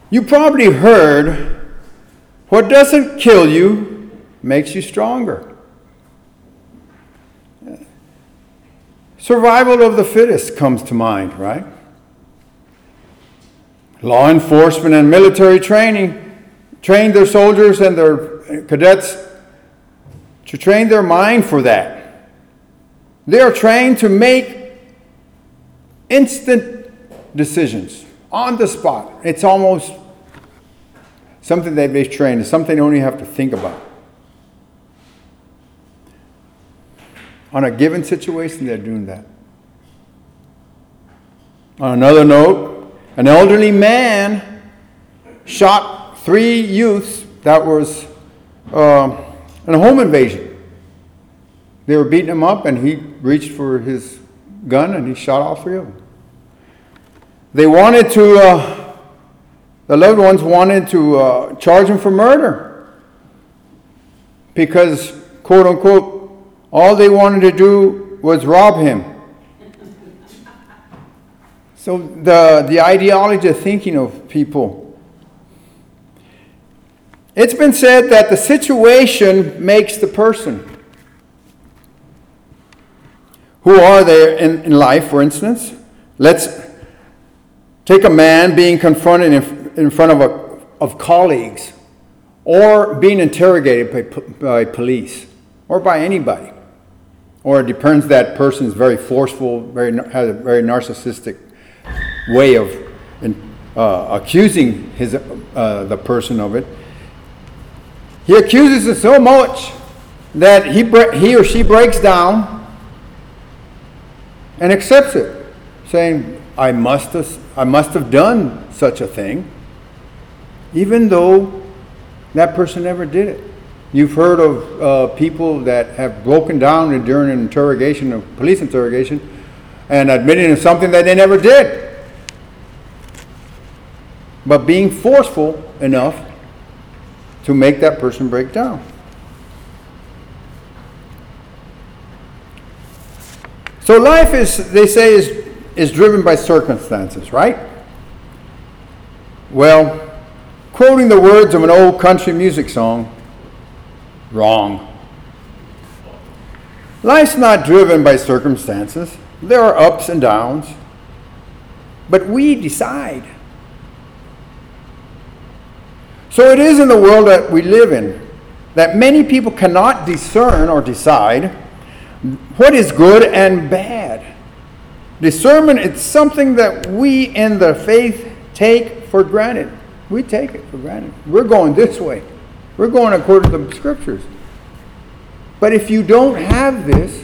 You probably heard, what doesn't kill you makes you stronger. Survival of the fittest comes to mind, right? Law enforcement and military training train their soldiers and their cadets to train their mind for that. They are trained to make instant decisions on the spot. It's almost something they've been trained. It's something they only have to think about. On a given situation, they're doing that. On another note, an elderly man shot 3 youths that was in a home invasion. They were beating him up, and he reached for his gun and he shot all 3 of them. They wanted to, the loved ones wanted to charge him for murder because, quote unquote, all they wanted to do was rob him. So the ideology of thinking of people. It's been said that the situation makes the person. Who are they in life, for instance? Let's take a man being confronted in front of colleagues, or being interrogated by police, or by anybody. Or it depends, that person is very forceful, has a very narcissistic way of accusing the person of it. He accuses it so much that he or she breaks down and accepts it, saying, I must have done such a thing, even though that person never did it. You've heard of people that have broken down during an interrogation, a police interrogation, and admitting to something that they never did, but being forceful enough to make that person break down. So life they say, is driven by circumstances, right? Well, quoting the words of an old country music song, wrong. Life's not driven by circumstances. There are ups and downs, but we decide. So it is in the world that we live in that many people cannot discern or decide what is good and bad. Discernment is something that we in the faith take for granted. We take it for granted. We're going this way. We're going according to the scriptures. But if you don't have this,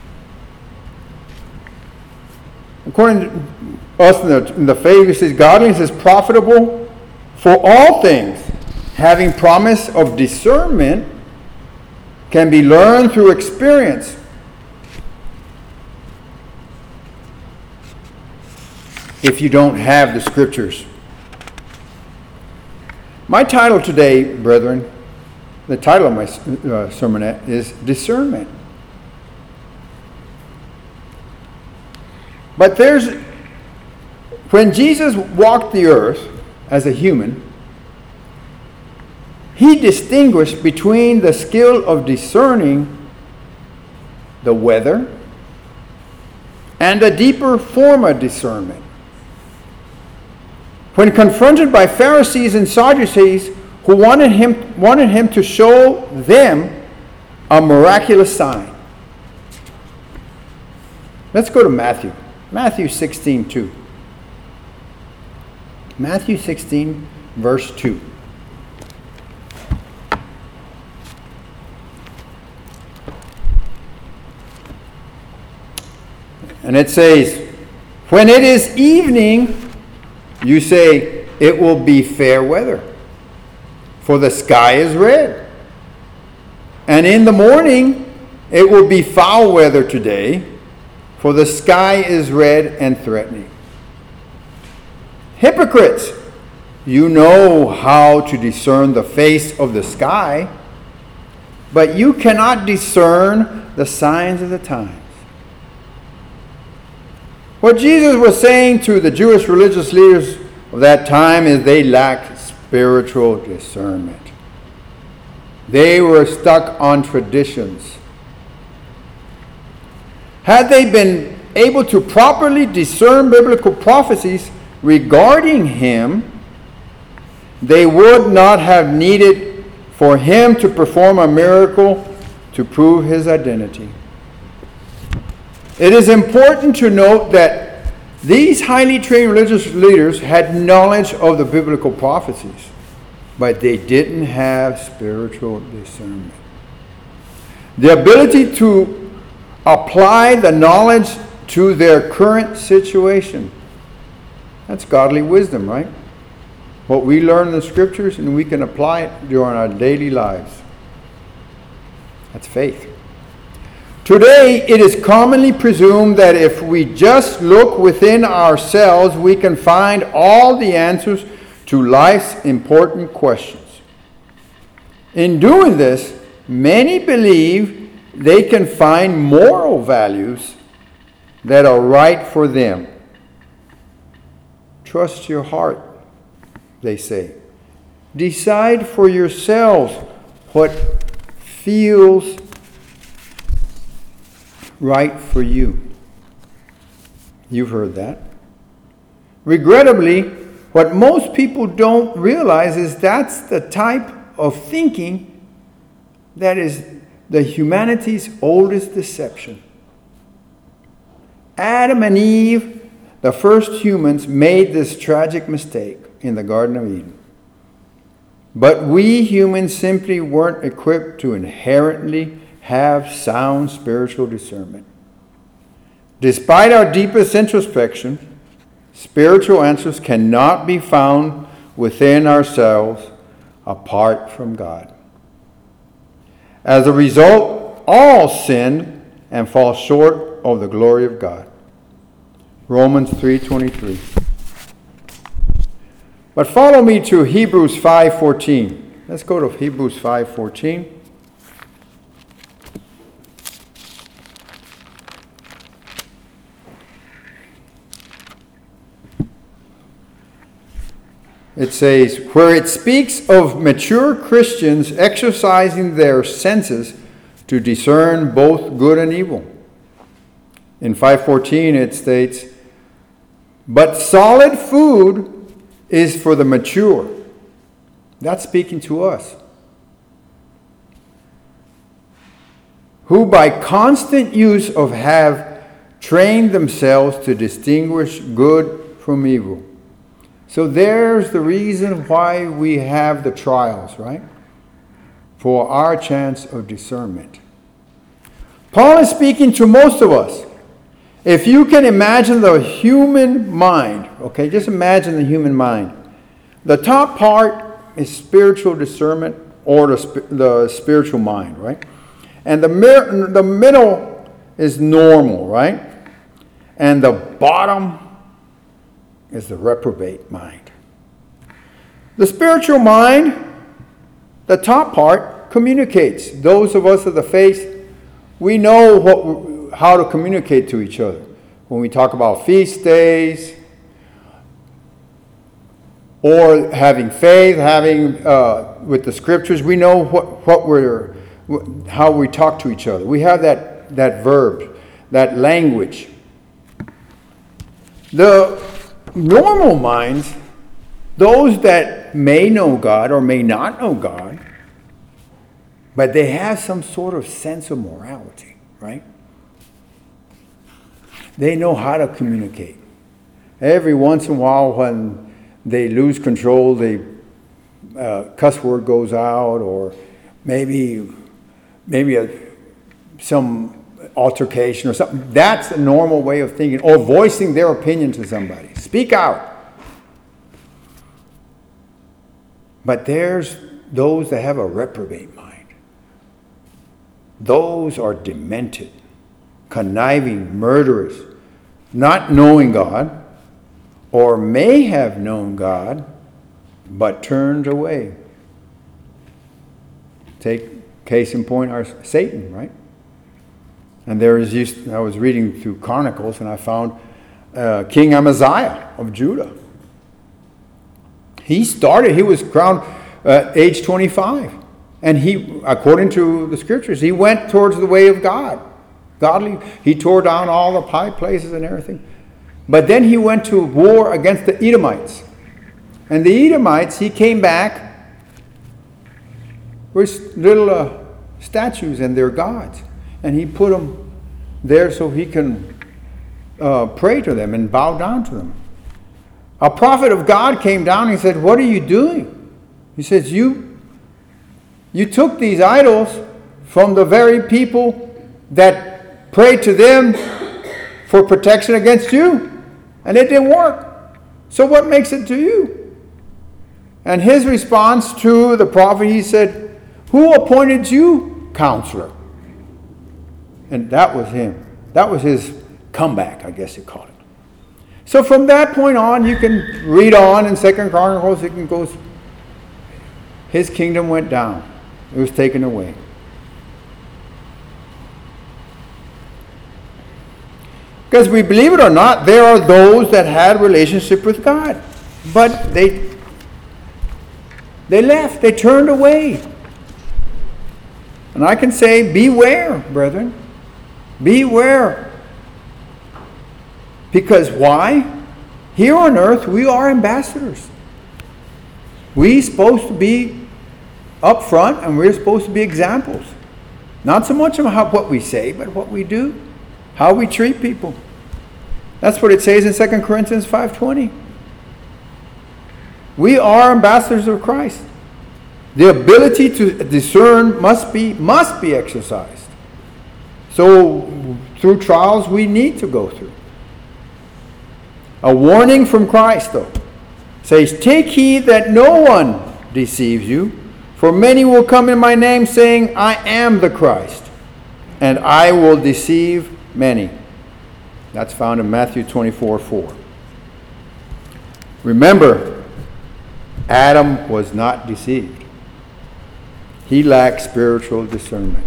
according to us in the faith, it says godliness is profitable for all things, having promise of discernment can be learned through experience. If you don't have the scriptures. My title today, brethren, the title of my sermonette is Discernment. But when Jesus walked the earth as a human, he distinguished between the skill of discerning the weather and a deeper form of discernment. When confronted by Pharisees and Sadducees who wanted him to show them a miraculous sign. Let's go to Matthew. Matthew 16:2. Matthew 16, verse 2. And it says, when it is evening, you say, it will be fair weather, for the sky is red. And in the morning, it will be foul weather today, for the sky is red and threatening. Hypocrites, you know how to discern the face of the sky, but you cannot discern the signs of the times. What Jesus was saying to the Jewish religious leaders of that time is they lacked spiritual discernment. They were stuck on traditions. Had they been able to properly discern biblical prophecies regarding him, they would not have needed for him to perform a miracle to prove his identity. It is important to note that these highly trained religious leaders had knowledge of the biblical prophecies, but they didn't have spiritual discernment. The ability to apply the knowledge to their current situation. That's godly wisdom, right? What we learn in the scriptures and we can apply it during our daily lives. That's faith. Today, it is commonly presumed that if we just look within ourselves, we can find all the answers to life's important questions. In doing this, many believe they can find moral values that are right for them. Trust your heart, they say. Decide for yourselves what feels right for you. You've heard that. Regrettably, what most people don't realize is that's the type of thinking that is the humanity's oldest deception. Adam and Eve, the first humans, made this tragic mistake in the Garden of Eden. But we humans simply weren't equipped to inherently have sound spiritual discernment. Despite our deepest introspection, spiritual answers cannot be found within ourselves apart from God. As a result, all sin and fall short of the glory of God. Romans 3:23. But follow me to Hebrews 5:14. Let's go to Hebrews 5:14. It says, where it speaks of mature Christians exercising their senses to discern both good and evil. In 5:14 it states, but solid food is for the mature. That's speaking to us. Who by constant use of have trained themselves to distinguish good from evil. So there's the reason why we have the trials, right? For our chance of discernment. Paul is speaking to most of us. If you can imagine the human mind, okay, just imagine the human mind. The top part is spiritual discernment or the spiritual mind, right? And the middle is normal, right? And the bottom is the reprobate mind. The spiritual mind, the top part, communicates. Those of us of the faith, we know how to communicate to each other. When we talk about feast days, or having faith, with the scriptures, we know how we talk to each other. We have that verb, that language. The normal minds, those that may know God or may not know God, but they have some sort of sense of morality, right? They know how to communicate. Every once in a while when they lose control, cuss word goes out, or maybe some altercation or something. That's a normal way of thinking, or voicing their opinion to somebody. Speak out. But there's those that have a reprobate mind. Those are demented, conniving, murderers, not knowing God, or may have known God, but turned away. Take case in point, Satan, right? And I was reading through Chronicles, and I found King Amaziah of Judah. He was crowned at age 25. And he, according to the scriptures, he went towards the way of God. Godly. He tore down all the high places and everything. But then he went to war against the Edomites. And the Edomites, he came back with little statues and their gods. And he put them there so he can pray to them and bow down to them. A prophet of God came down and he said, "What are you doing?" He says, You took these idols from the very people that prayed to them for protection against you. And it didn't work. So what makes it to you? And his response to the prophet, he said, "Who appointed you counselor?" And that was him. That was his comeback, I guess you call it. So from that point on, you can read on in 2 Chronicles, it can go, his kingdom went down. It was taken away. Because we believe it or not, there are those that had relationship with God. But they left. They turned away. And I can say, beware, brethren. Beware. Because why? Here on earth, we are ambassadors. We're supposed to be up front, and we're supposed to be examples. Not so much of what we say, but what we do. How we treat people. That's what it says in 2 Corinthians 5:20. We are ambassadors of Christ. The ability to discern must be exercised. So through trials we need to go through. A warning from Christ, though, says, "Take heed that no one deceives you, for many will come in my name, saying, 'I am the Christ,' and I will deceive many." That's found in Matthew 24:4. Remember, Adam was not deceived. He lacked spiritual discernment.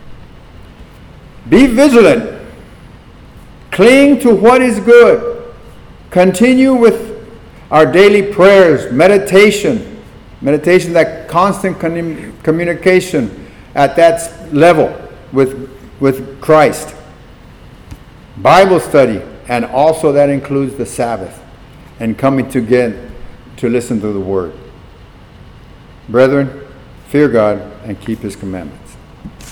Be vigilant. Cling to what is good. Continue with our daily prayers, meditation, that constant communication at that level with Christ. Bible study, and also that includes the Sabbath and coming together to listen to the Word. Brethren, fear God and keep His commandments.